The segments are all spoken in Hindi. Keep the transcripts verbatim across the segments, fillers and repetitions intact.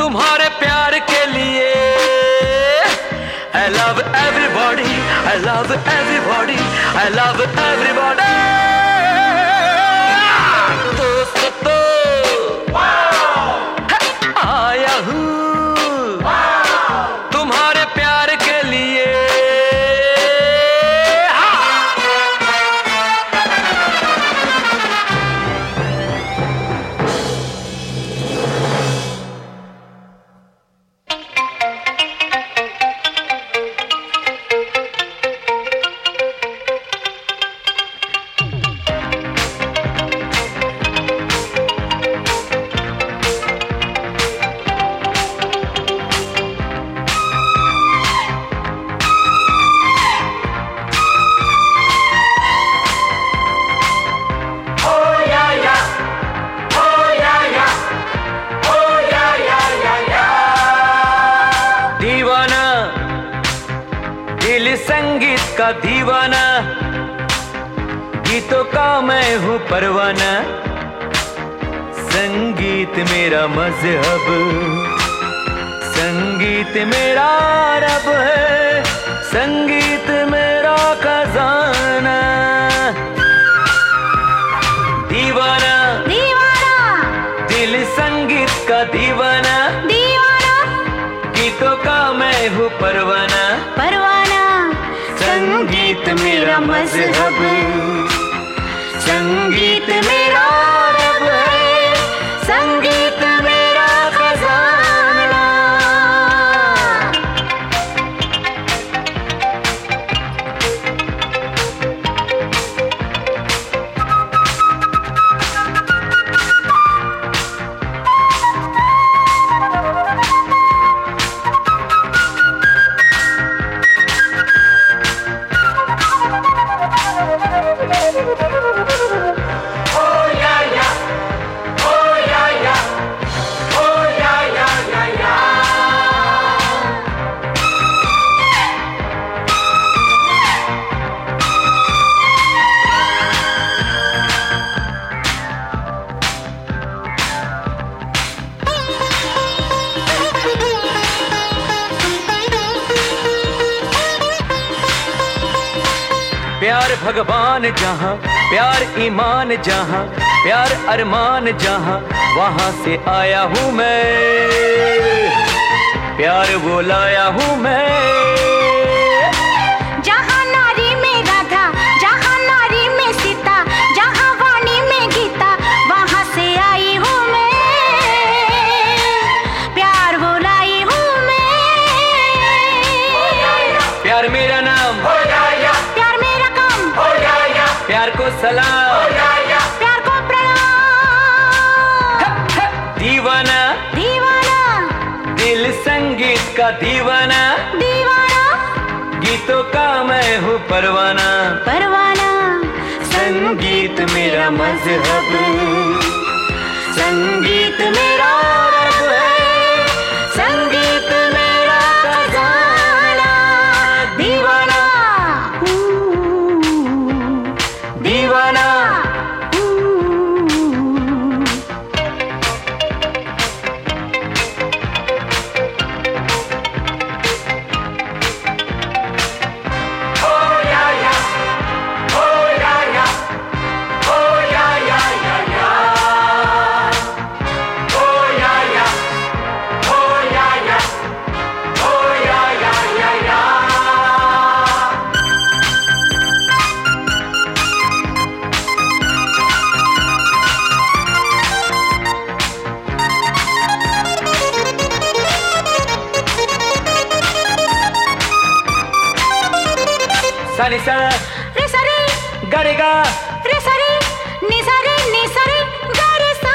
तुम्हारे प्यार के लिए। I love everybody, I love everybody, I love everybody. दोस्त तो आया हूँ तुम्हारे प्यार के लिए। दिल संगीत का दीवाना, गीतों का मैं हूँ परवाना। संगीत मेरा मजहब, संगीत मेरा रब है, संगीत मेरा खजाना। दीवाना दीवाना, दिल संगीत का दीवाना, दीवाना, गीतों का मैं हूँ परवाना। परवाना, संगीत मेरा मजहब, संगीत मेरा रब है, संगीत मेरा खजाना। प्यार भगवान जहाँ, प्यार ईमान जहाँ, प्यार अरमान जहाँ, वहाँ से आया हूँ मैं। प्यार वो लाया हूँ मैं। जहाँ नारी में राधा, जहाँ नारी में सीता, जहाँ वाणी में गीता, वहाँ से आई हूँ मैं। प्यार वो लाई हूँ मैं। प्यार मेरा नाम, प्यार मेरा काम, प्यार को सलाम, प्यार को प्रणाम। दीवाना दीवाना, दिल संगीत का दीवाना, दीवाना, गीतों का मैं हूँ परवाना। परवाना, संगीत मेरा मजहब, संगीत मेरा रब है, संगीत मेरा खजाना। दीवाना, दीवाना सा नि सा रे सा रे, गा रे गा, रे सा रे, नि सा रे, नि सा रे, गा रे सा।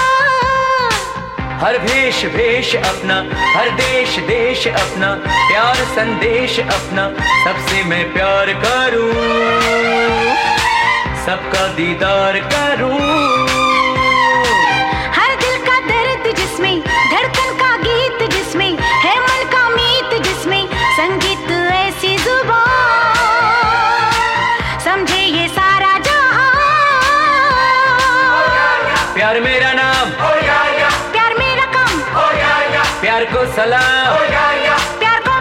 हर भेष भेष अपना, हर देश देश अपना, प्यार संदेश अपना, सबसे मैं प्यार करूं, सबका दीदार करूं। हर दिल का दर्द जिसमें, धड़कन का गीत जिसमें, है मन का मीत जिसमें, संगीत ऐसी जुबान, समझे ये सारा जहां। प्यार मेरा नाम, प्यार मेरा काम, प्यार को सलाम, प्यार को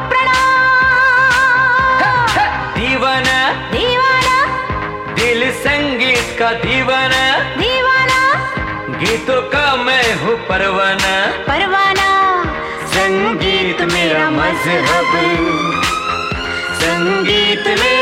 प्रणाम। दीवाना दीवाना, दिल संगीत का दीवाना, दीवाना गीतों का मैं हूँ परवाना। परवाना, संगीत मेरा मजहब, संगीत मेरा